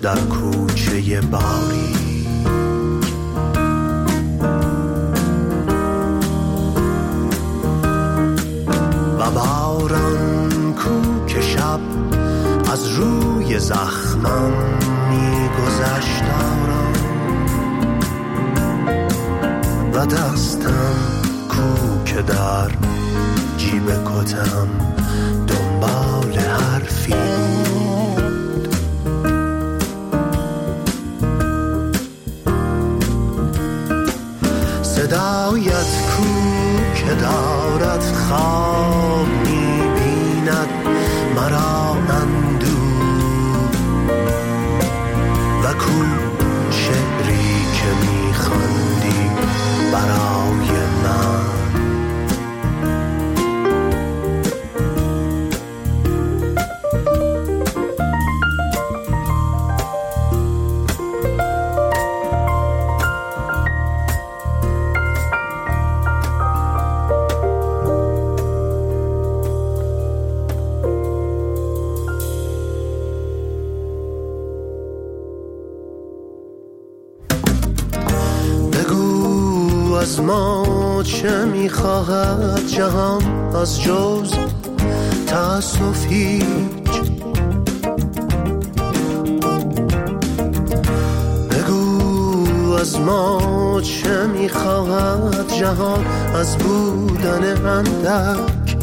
در کوچه باریک. و باران کو که شب از روی زخمم میگذشت آرام، و دستم کو که در جیب کتم دنبال حرفی بود. صدایت کو که دارد خواب می‌بیند مرا اندوه، و کو شعری که می‌خواندی برای من. از ما چه میخواهد جهان از جز تأسف هیچ؟ بگو از ما چه میخواهد جهان از بودن اندک؟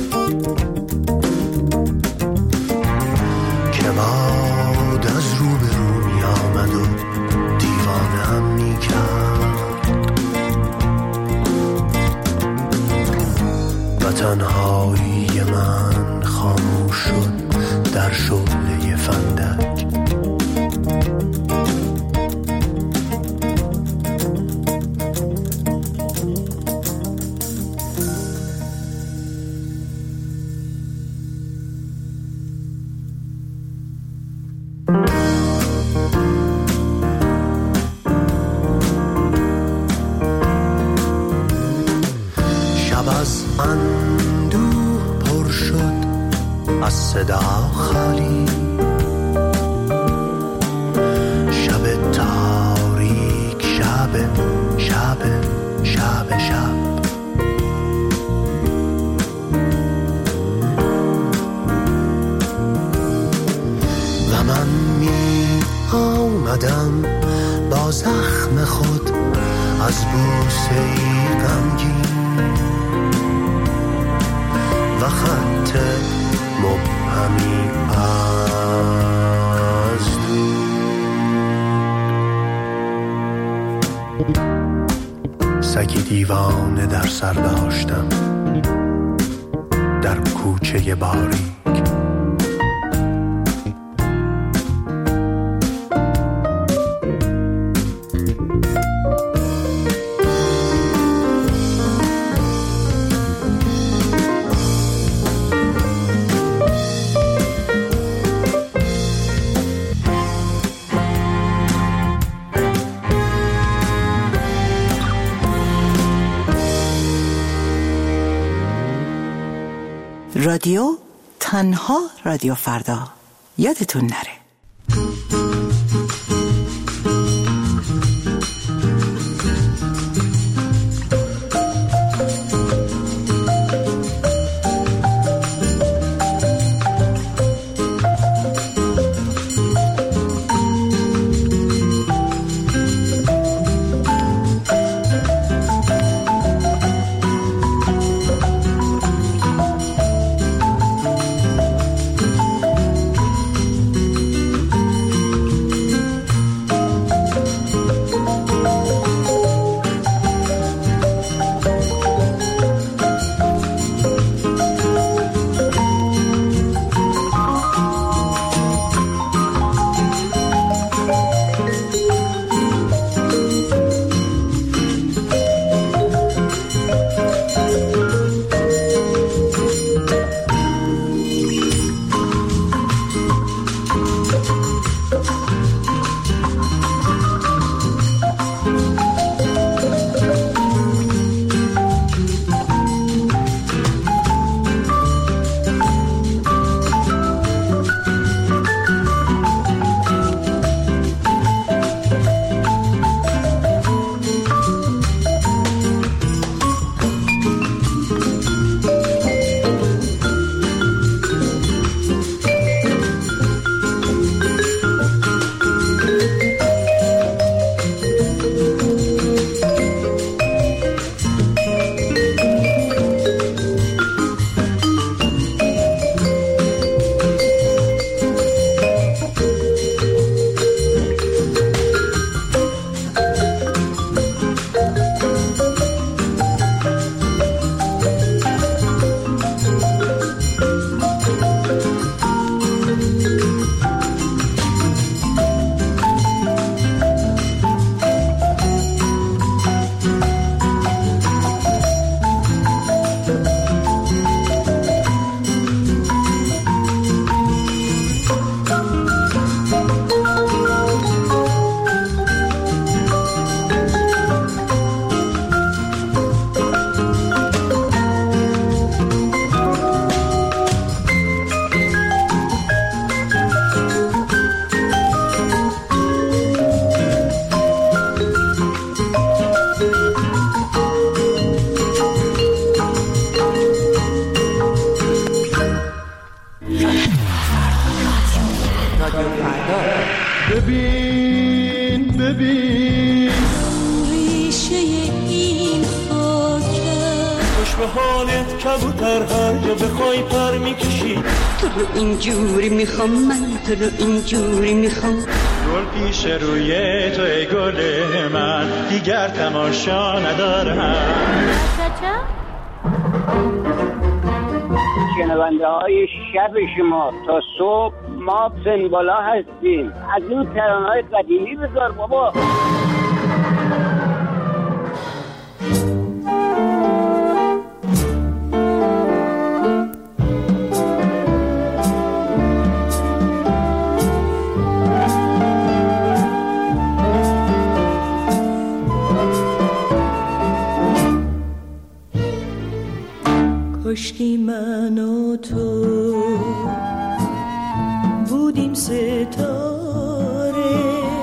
که باد از رو به رو می آمد و دیوانه هم می کرد، و تنهایی من خاموش شد در شعله فندک. اندوه پر شد از صدا خالی، شب تاریک، شب شب شب شب. و من می آمدم با زخم خود از بوسه ای غمگین، و خط مبهمی از دور. سگی دیوانه در سر داشتم در کوچه باریک. رادیو تنها رادیو فردا، یادتون نره. به حالت کبوتر هر جا بخوای پر میکشی. تو رو اینجوری میخوام من، تو رو اینجوری میخوام. گل پیش روی تو ای گل من، دیگر تماشا ندارم. شنونده های شب شما تا صبح ما سنبالا هستیم. از این ترانه‌های قدیمی بذار بابا. کاشکی من و تو بودیم ستاره،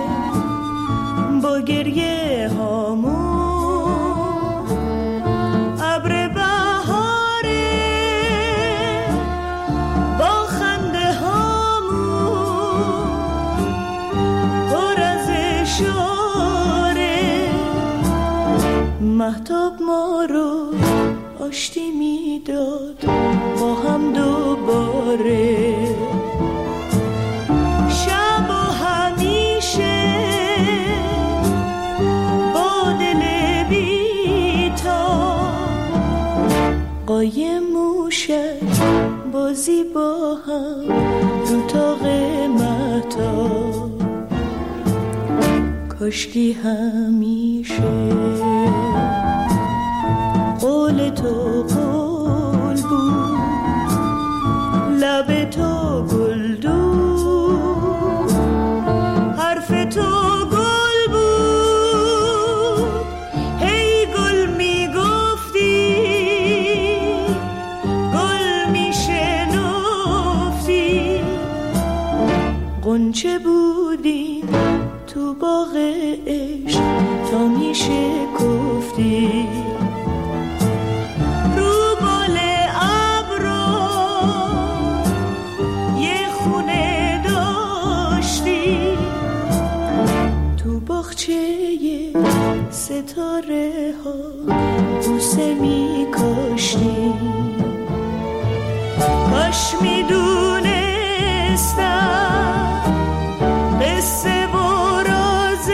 با گریه هامون ابر بهاره، با خنده هامون پر از اشاره. مهتاب ما رو آشتی میداد با هم دوباره. شب و همیشه با دل بی‌تا قایم موشک بازی با هم رو تاق مهتاب. کاشکی همیشه قول تو قول بود، لب تو گلدون، حرف تو گل بود. هی گل میگفتی، گل میشنفتی. غنچه بودی تو باغ عشق تا میشکفتی. ستاره ها بوسه می کاشتی. کاش می دونستم قصه و رازت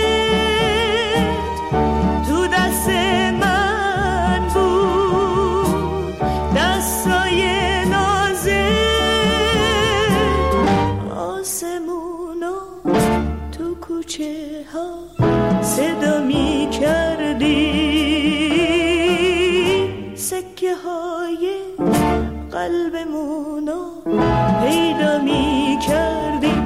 تو دست من بود، دستای نازت. آسمونا تو کوچه ها صدا می کردی، سکه های قلبمونو پیدا می کردی.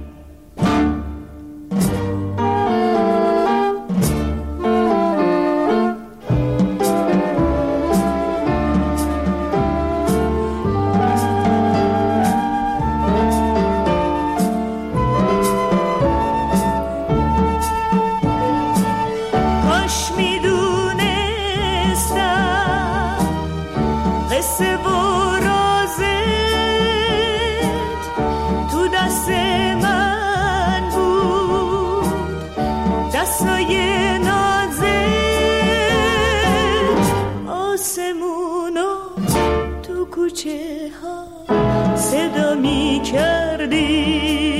صدا می کردی،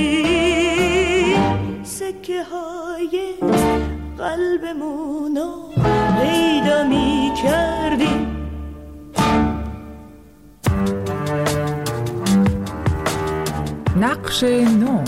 سکه های قلبمونو پیدا می کردی. نقش نو.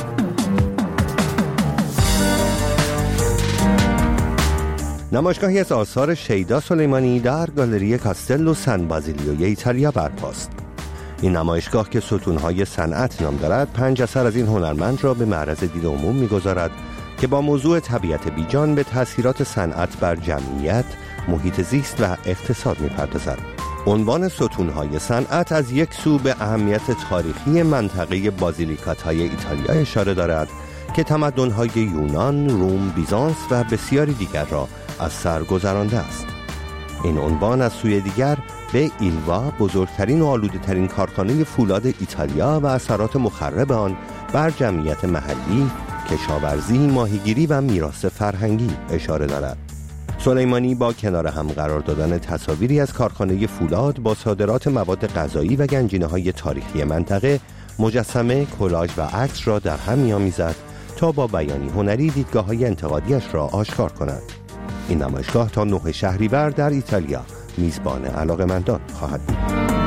نمایشگاهی از آثار شیدا سلیمانی در گالری کاستلو سن بازیلیوی ایتالیا برپاست. این نمایشگاه که ستونهای صنعت نام دارد 5 اثر از این هنرمند را به معرض دید عموم می‌گذارد که با موضوع طبیعت بیجان به تأثیرات صنعت بر جمعیت، محیط زیست و اقتصاد می‌پردازد. عنوان ستونهای صنعت از یک سو به اهمیت تاریخی منطقه بازیلیکات‌های ایتالیا اشاره دارد که تمدن‌های یونان، روم، بیزانس و بسیاری دیگر را از سر گذرانده است. این عنوان از سوی دیگر به ایلوا، بزرگترین و آلوده‌ترین کارخانه فولاد ایتالیا و اثرات مخرب آن بر جمعیت محلی، کشاورزی، ماهیگیری و میراث فرهنگی اشاره دارد. سلیمانی با کنار هم قرار دادن تصاویری از کارخانه فولاد با صادرات مواد غذایی و گنجینه‌های تاریخی منطقه، مجسمه، کلاژ و عکس را در هم می‌آمیزد تا با بیانی هنری دیدگاه‌های انتقادیش را آشکار کند. این نمایشگاه تا 9 شهریور در ایتالیا میزبان علاقه‌مندان خواهد بود.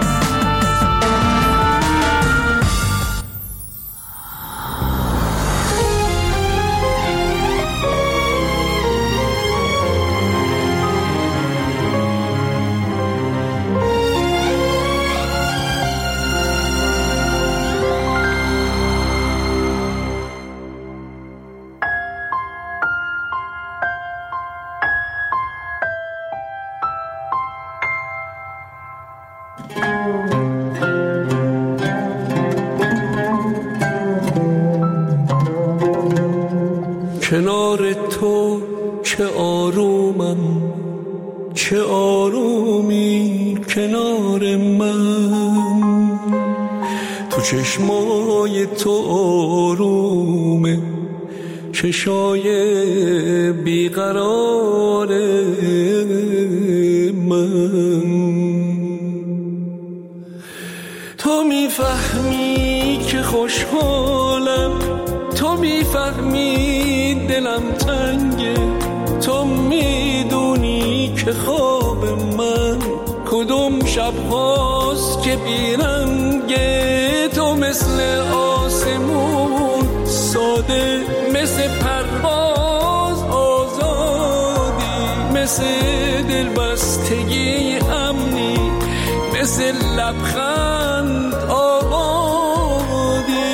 کنار تو چه آرومم، چه آرومی کنار من، تو چشمای تو آرومه، چشای بیقرار من. تو میفهمی که خوشحالم، تو میفهمی دلم تنگه، تو میدونی که خواب من کدوم شب هاست که بیرنگه. تو مثل آسمون ساده، مثل پرواز آزادی، مثل دلبستگی امنی، مثل لبخند آبادی.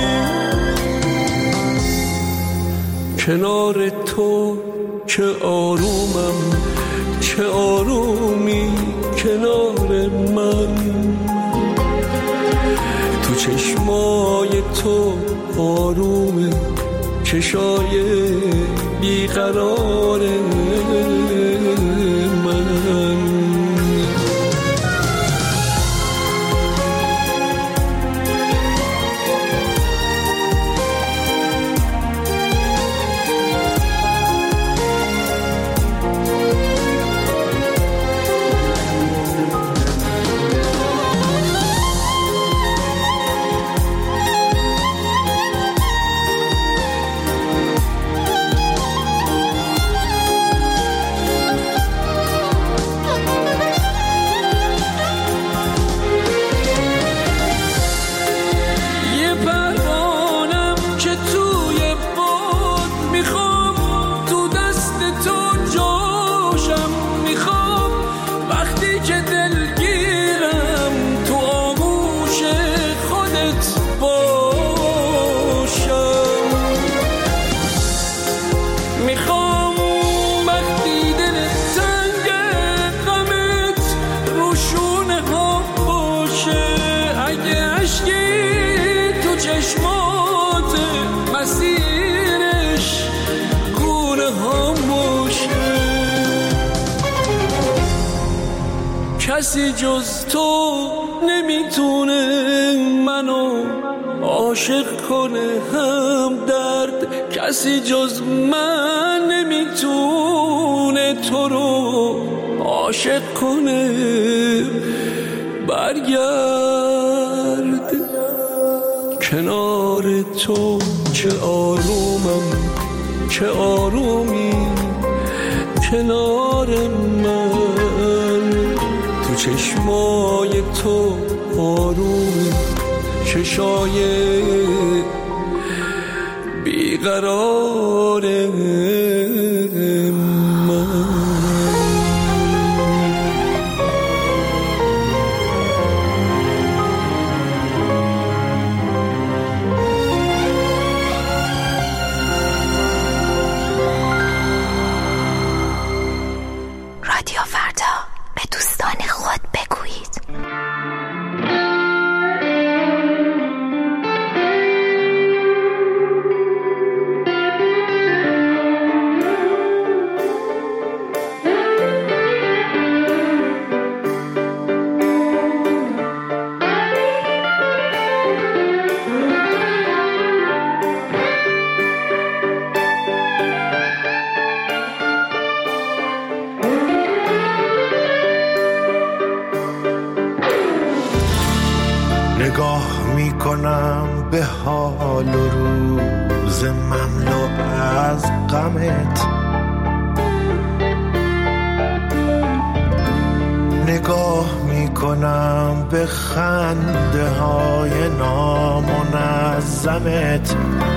کنار تو چه آرومم، چه آرومی کنار من، تو چشمای تو آرومه، چشای بیقرار من. کسی جز تو نمیتونه منو عاشق کنه هم درد، کسی جز من نمیتونه تو رو عاشق کنه. برگرد کنار تو چه آرومم، چه آرومی کنار من، تو چشمای تو آروم، چشای بیقرار من. رادیو فردا، به دوستان خود بگویید. نگاه میکنم به حال و روز مملو از غمت، نگاه میکنم به خنده های نامنظمت،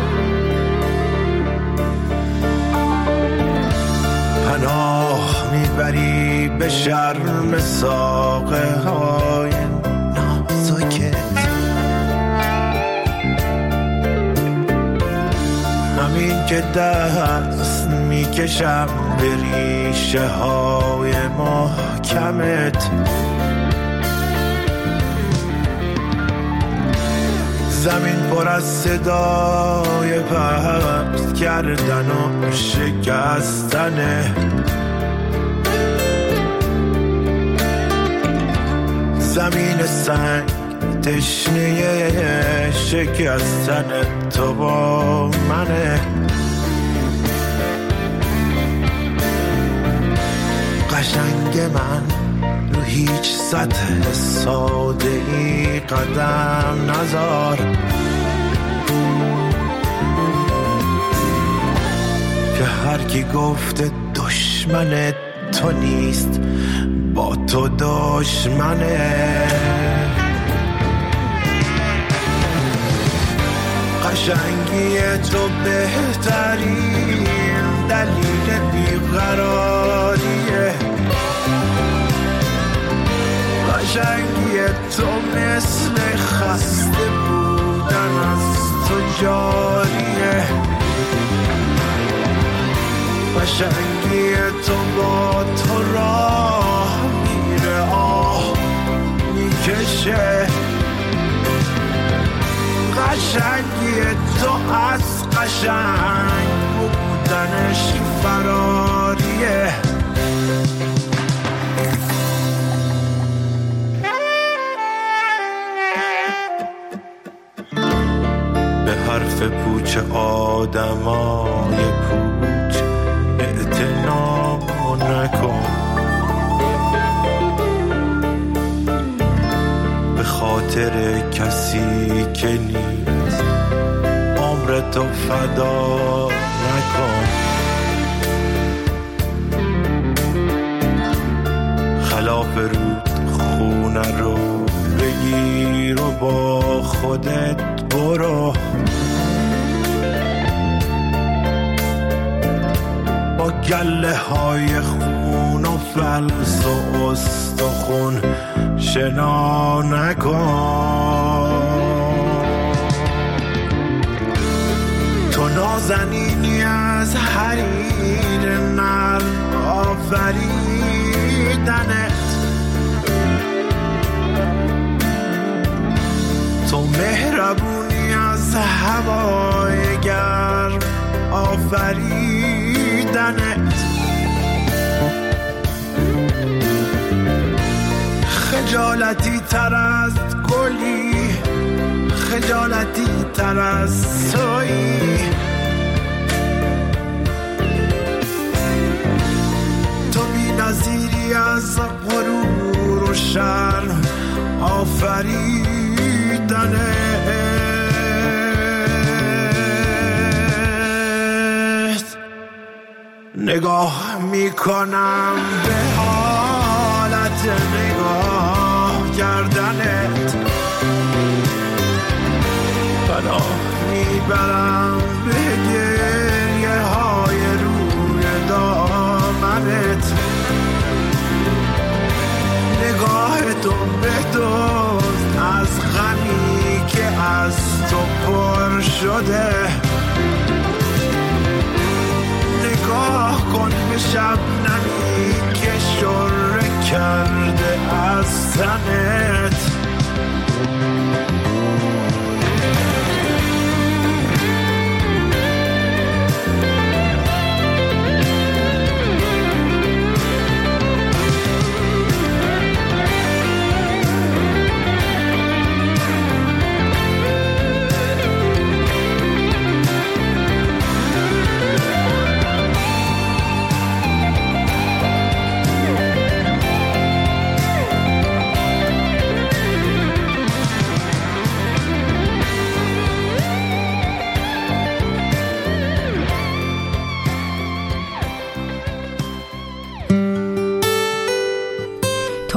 پناه میبری به شرم ساقه های نازکت، همین که دست میکشم به ریشه های محکمت، زمین پر از صدای پست کردن و شکستنه، زمین سنگ تشنه شکستن تو با منه، قشنگ من رو هیچ سطح ساده ای قدم نذار، که هر کی گفته دشمن تو نیست با تو دشمنه، قشنگی تو بهترین دلیل بیقراریه، قشنگی تو مثل خسته بودن از تو جاریه، قشنگی تو با تو راه میره آه میکشه، قشنگی تو از قشنگ بودنش فراریه، به حرف پوچ آدمای پوچ اعتنا نکن، به خاطر کسی که نیست عمرتو فدا نکن، خلاف رود خونه رو بگیر و با خودت برو، با گله های خون و فلس و استخون شنا نکن، تو نازنینی از حریر نرم آفریدنت، تو مهربونی از هوای گرم آفریدنت، خجالتی تر از گلی، خجالتی تر از تویی، تو بی نظیری از غرور و شرم آفریدنت، نگاه میکنم به حالت نگاه کردنت، پناه میبرم به گریه های روی دامنت، نگاه تو بدزد از غمی که از تو پر شده، نگاه کن به شبنمی که شره کرده از تنت،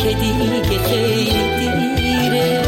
که دیگه خیلی دیره.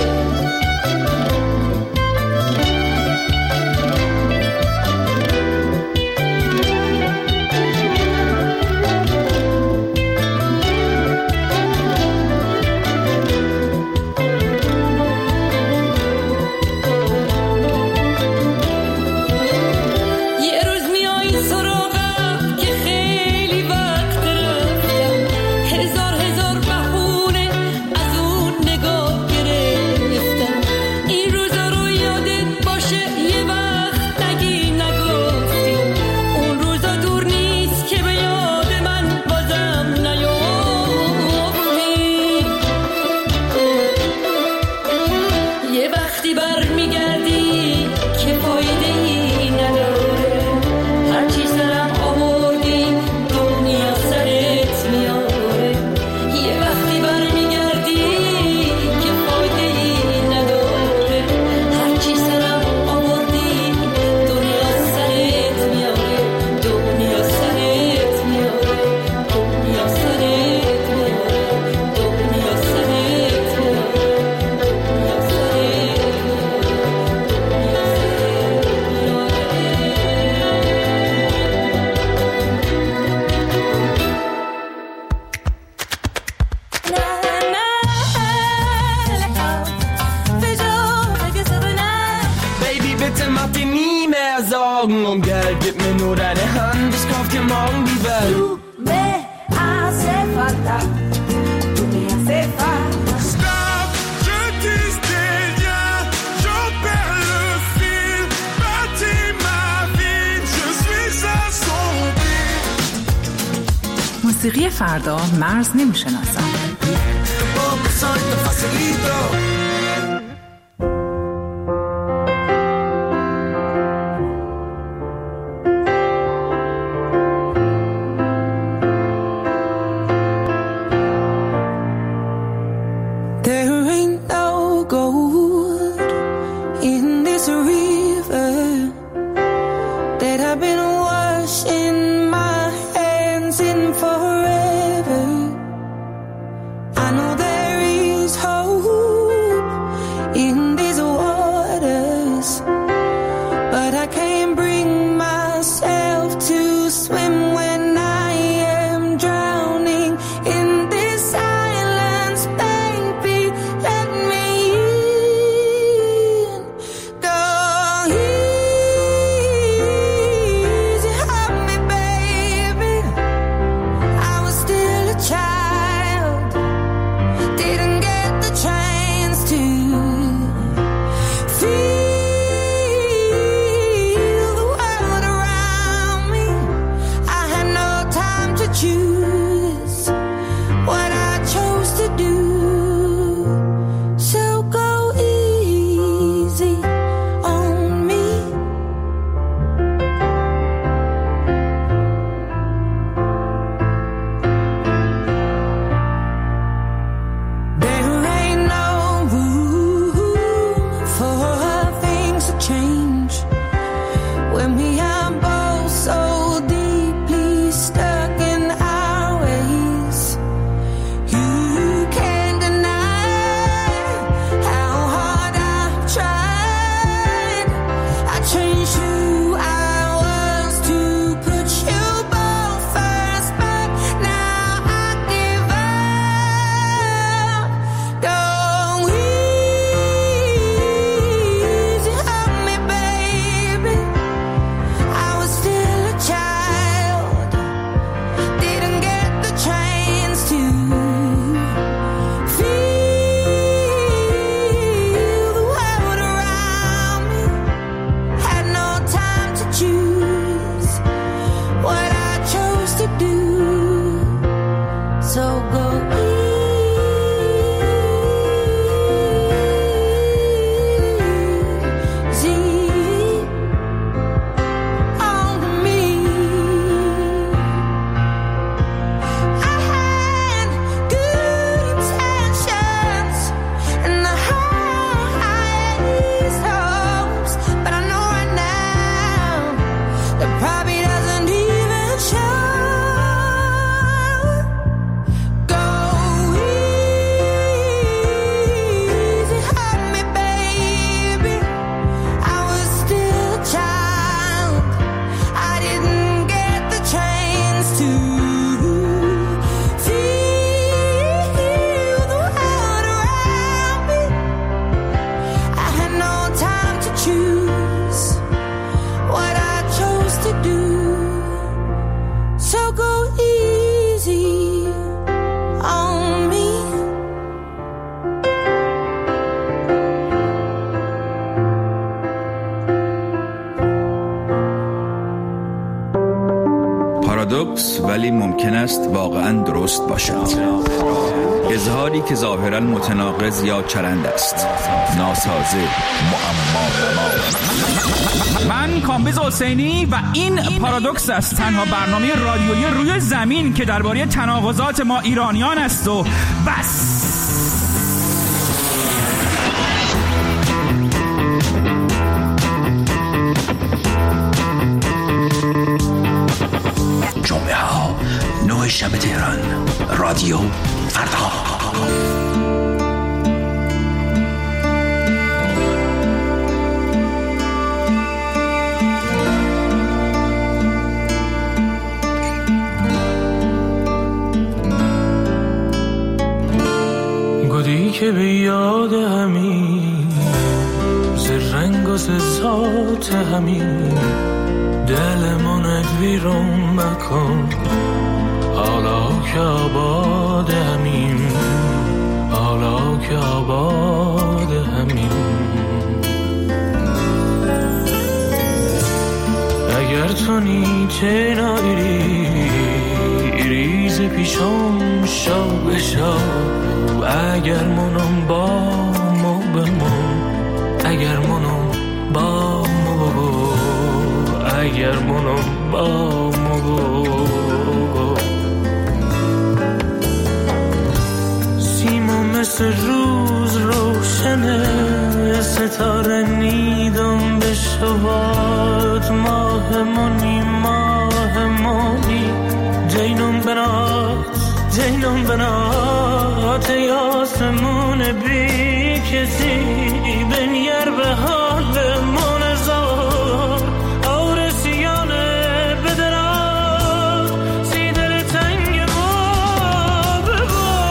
موسیقی فردا مرز نمی‌شناسد. Forever, I know there is hope. درست ولی ممکن است واقعا درست باشد. اظهاری که ظاهرا متناقض یا چرند است، ناسازه، معما. من کامبیز حسینی و این پارادوکس است، تنها برنامه رادیویی روی زمین که درباره تناقضات ما ایرانیان است و بس. جمعه ها 9 شب تهران، رادیو فردا. گودی که به یاد همین ز رنگ و ز ذات همین دلمونت ویرون مکن، حالا که آباد همین، حالا که آباد همین. اگر تو نیچه نایری ریز پیشم شو بشو، اگر منم با مو بمون، اگر منم با مو، اگر منم با مو. سیما مثل روز روشنه، ستاره نیدم به شبات، ماه منی ماه منی، جینم بنات جینم بنات، ای آسمون بی کسی بنیر به حال من زار، آرسیانه بدرات سی دل تنگ ما ببار.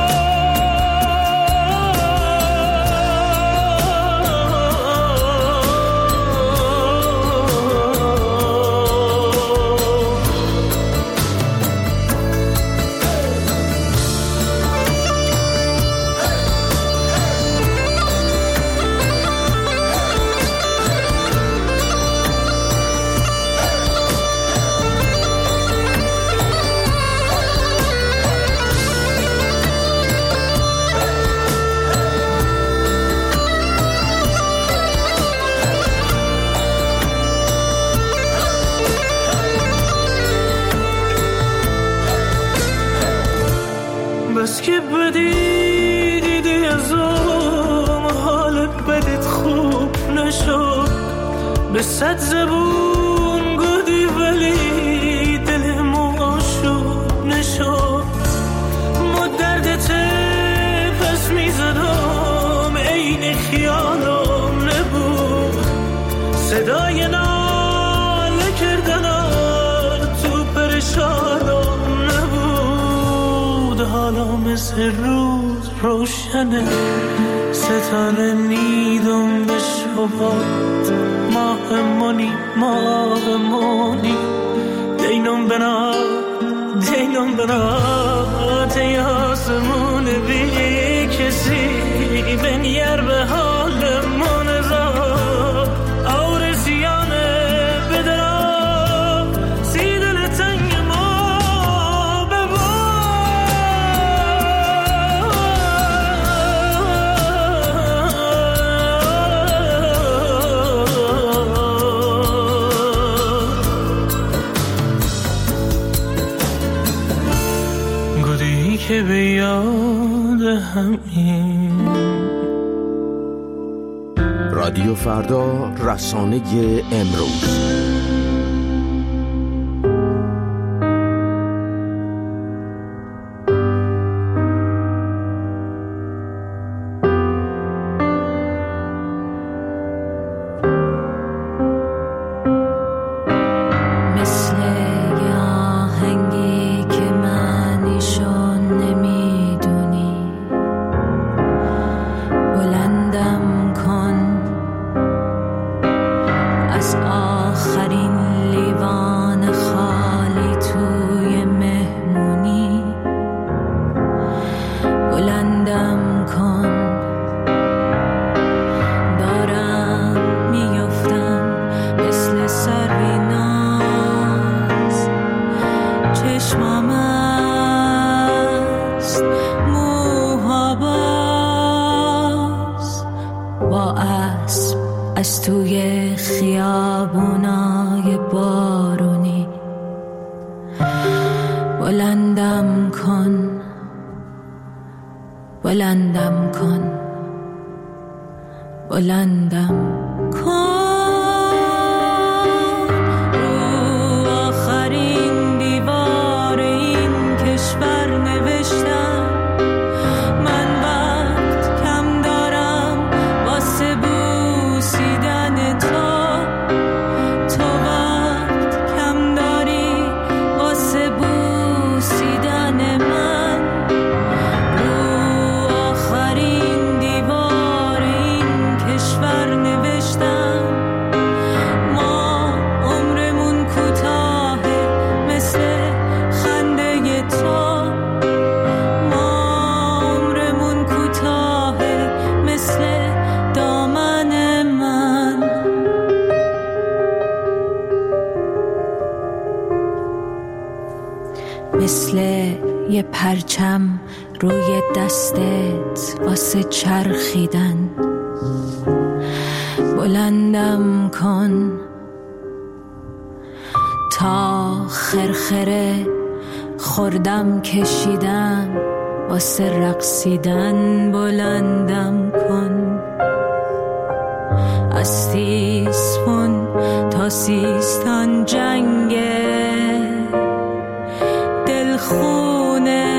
بس که بدی دیدی ازم، حالت بدت خوب نشد، به 100 زبون گودی ولی دلم عاشق نشد. ما دردت پس میزدم عین خیالم نبود، صدای ناله کردنات تو پرشانم نبود. حالا مثل روز روشنه، ستاره نیدم به شبات، ماه منی ماه منی، دینم بنات دینم بنات، ای آسمون بی کسی بنیر به حال من زار، آرسیانه بدرم سی دل تنگ ما ببار. گودی که به یاد همین. رادیو فردا، رسانه امروز. بلندم کن، بلندم کن. رو آخرین دیوار این کشور نوشتم من وقت کم دارم واسه بوسیدن تو، تو وقت کم داری واسه بوسیدن من. رو آخرین دیوار این کشور نوشتم ما عمرمون کوتاهه مثل خنده تو، ما عمرمون کوتاهه مثل دامن من. مثل یه پرچم روی دستت واسه چرخیدن، بلندم کن تا خرخره خوردم کشیدم واسه رقصیدن، بلندم کن. از تیسفون تا سیستان جنگه دلخونه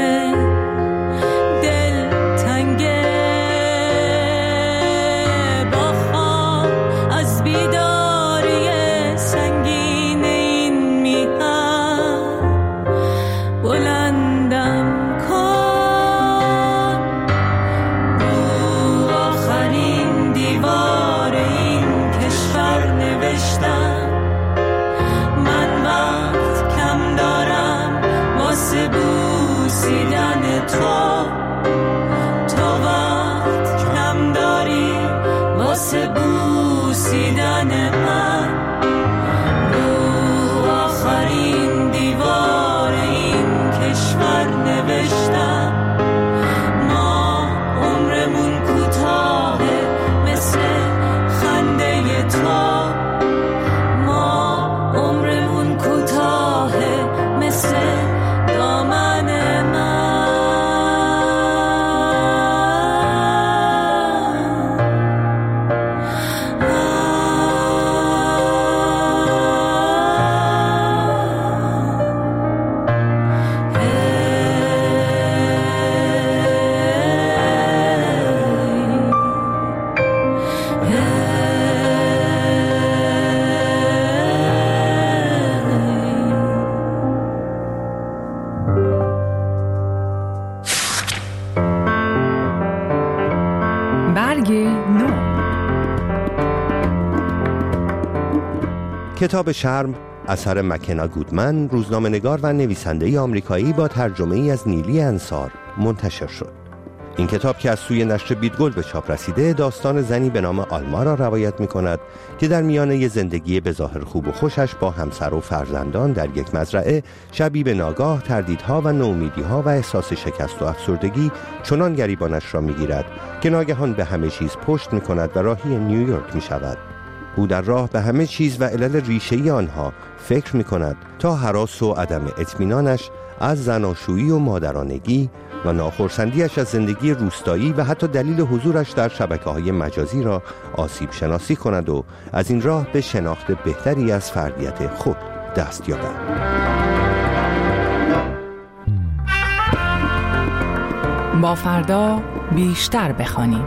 کتاب شرم اثر مکنا گودمن، روزنامه‌نگار و نویسنده آمریکایی با ترجمه ای از نیلی انصار منتشر شد. این کتاب که از سوی نشر بیدگل به چاپ رسیده، داستان زنی به نام آلما را روایت می کند که در میانه زندگی به ظاهر خوب و خوشش با همسر و فرزندان در یک مزرعه، شبی به ناگاه تردیدها و نومیدی‌ها و احساس شکست و افسردگی چنان گریبانش را می‌گیرد که ناگهان به همه چیز پشت می‌کند و راهی نیویورک می‌شود. او در راه به همه چیز و علل ریشه‌ای آنها فکر می‌کند تا هراس و عدم اطمینانش از زناشویی و مادرانگی و ناخرسندیش از زندگی روستایی و حتی دلیل حضورش در شبکه‌های مجازی را آسیب شناسی کند و از این راه به شناخت بهتری از فردیت خود دست یابد. با فردا بیشتر بخوانیم.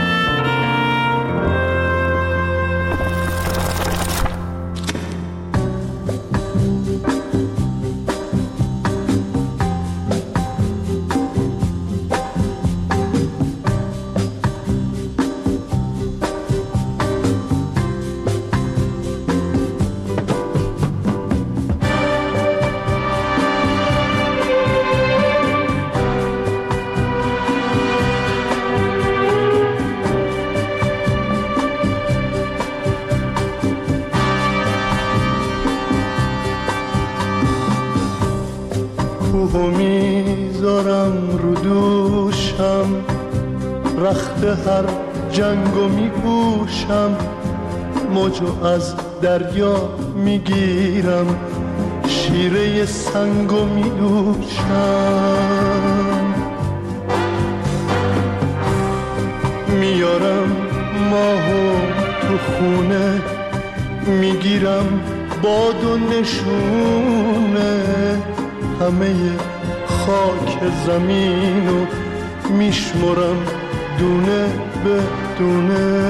کوهو میذارم رو دوشم، رخت هر جنگو میپوشم، موجو از دریا میگیرم، شیره سنگو میدوشم. میگیرم باد و نشونه همه خاک زمینو میشمرم دونه به دونه.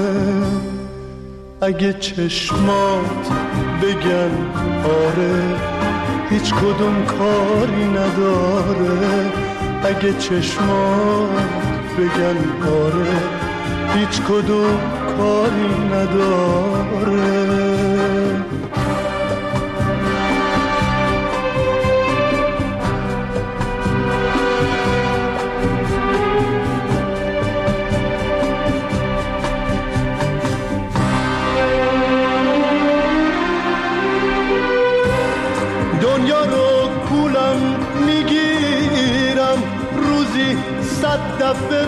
اگه چشمات بگن آره هیچ کدوم کاری نداره، اگه چشمات بگن آره هیچ کدوم کاری نداره. دنیا رو کولم میگیرم، روزی 100 دفعه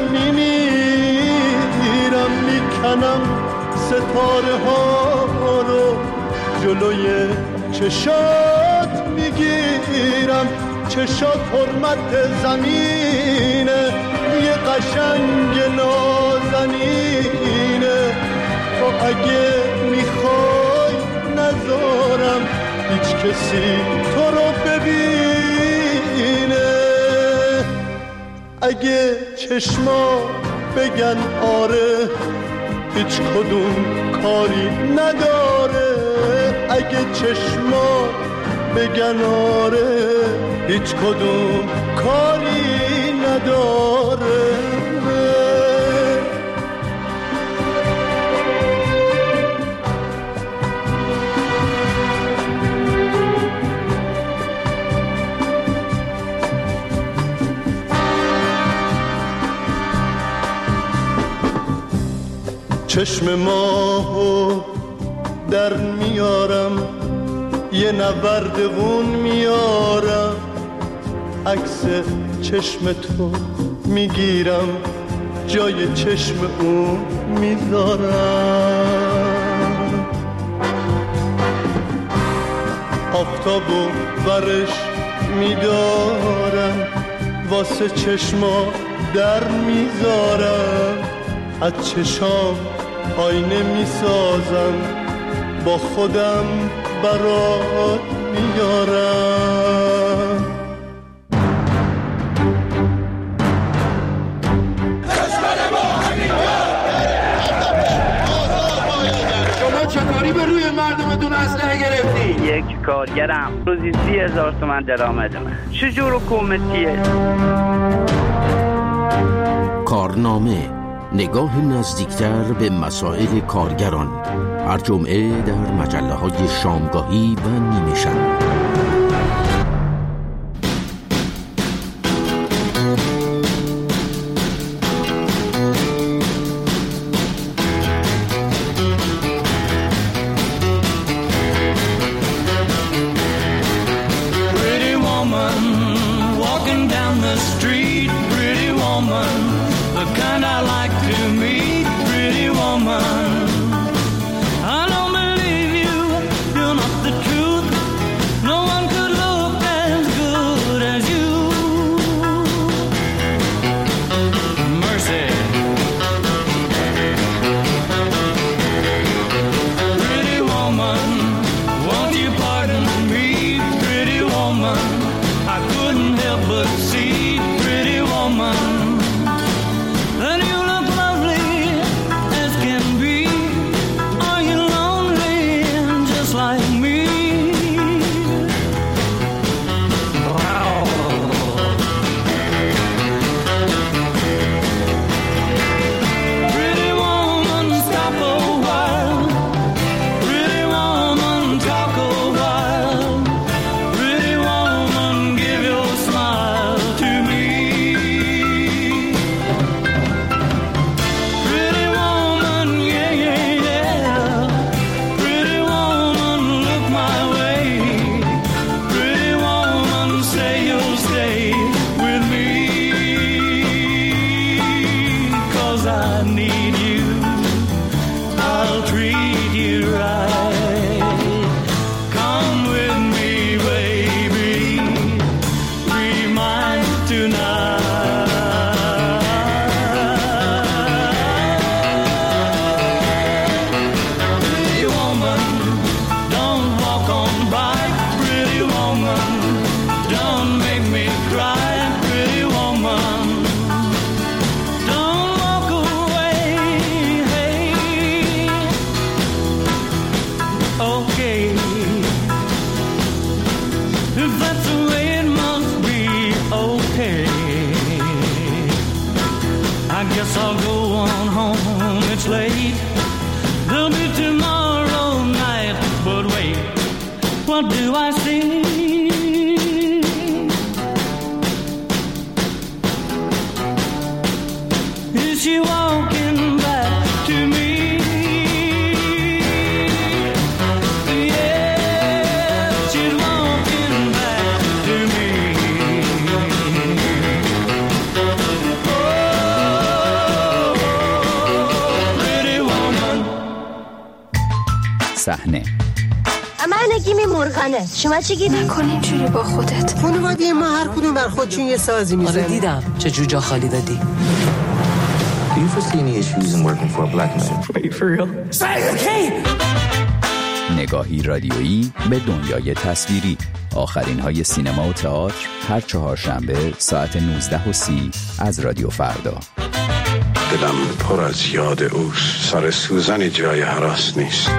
میمیرم، میکنم ستاره ها رو جلوی چشات میگیرم. چشات حرمت زمینه، یه قشنگ نازنینه. تو اگه میخوای نذارم هیچ کسی تو رو ببینه. اگه چشما بگن آره هیچ کدوم کاری نداره، اگه چشما بگن آره هیچ کدوم کاری نداره. چشم ماهو در میارم، یه نوردون میارم، عکس چشم تو میگیرم، جای چشم اون میذارم. آفتابو برش میدارم، واسه چشما در میذارم، از چشام آینه میسازم، با خودم برات میارم. شما چطوری به روی مردمتون اسلحه گرفتی؟ یک کارگرم روزی 30,000 تومان درآمده من. چجور حکومتیه؟ کارنامه، نگاه نزدیکتر به مسائل کارگران، هر جمعه در مجله‌های شامگاهی و نیمه شب. Then you look lovely as can be. guess I'll go on home, it's late. There'll be tomorrow night, but wait, what do I see? Is she walking back to me? Yeah, she's walking back to me. صحنه من نگیم مرغانه. شما چی گیری؟ نکن اینجوری با خودت. خانواده ما هر کدوم بر خودشون یه سازی میزنه. آره دیدم چه جوجا خالی دادی. Do you foresee any issues in working for a black man? Wait, for real? نگاهی رادیویی به دنیای تصویری. آخرین های سینما و تئاتر هر چهارشنبه ساعت 19:30 از رادیو فردا. دلم پر از یاد اوست. سر سوزن جای هراس نیست.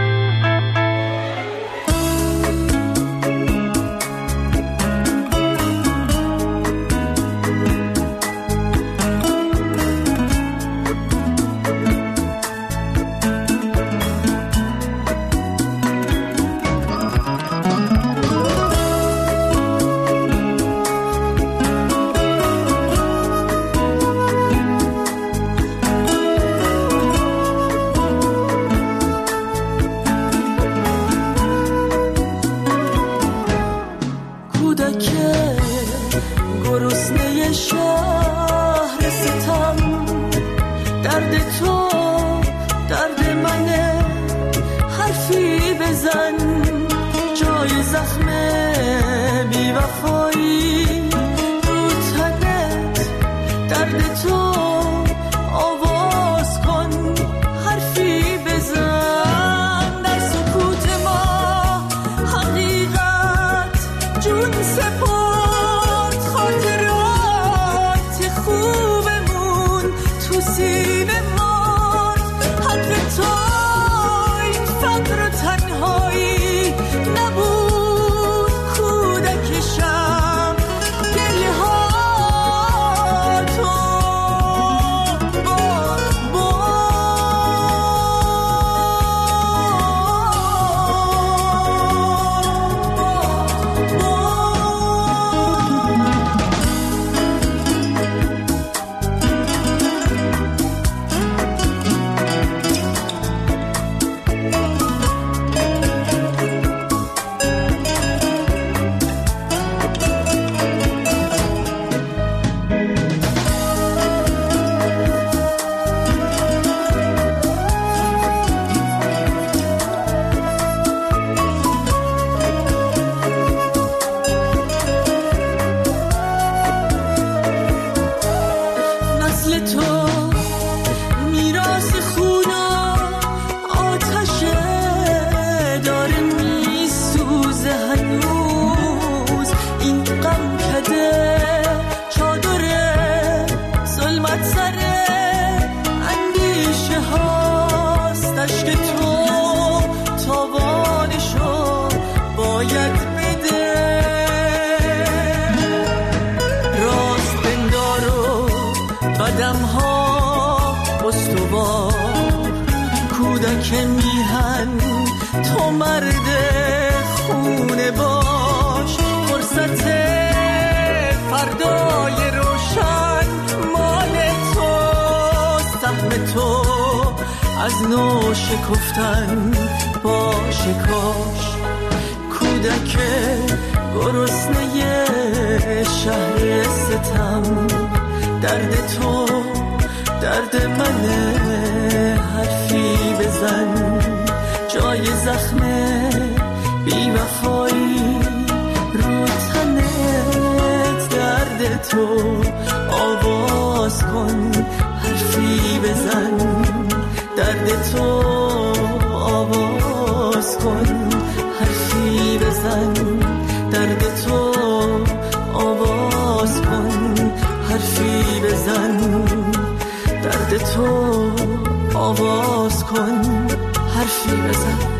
کودک میهن تو مرد خونه باش. فرصت فردای روشن مال تو، سهم تو از نو شکفتن باشه کاش. کودک گرسنه شهر ستم، درد تو درد منه. حرفی بزن جای زخم بی وفایی رو تنت. درد تو آواز کن، حرفی بزن درد تو آواز کن. حرفی بزن درد تو آواز کن. حرفی بزن درد تو آواز کن. حرفی بزن.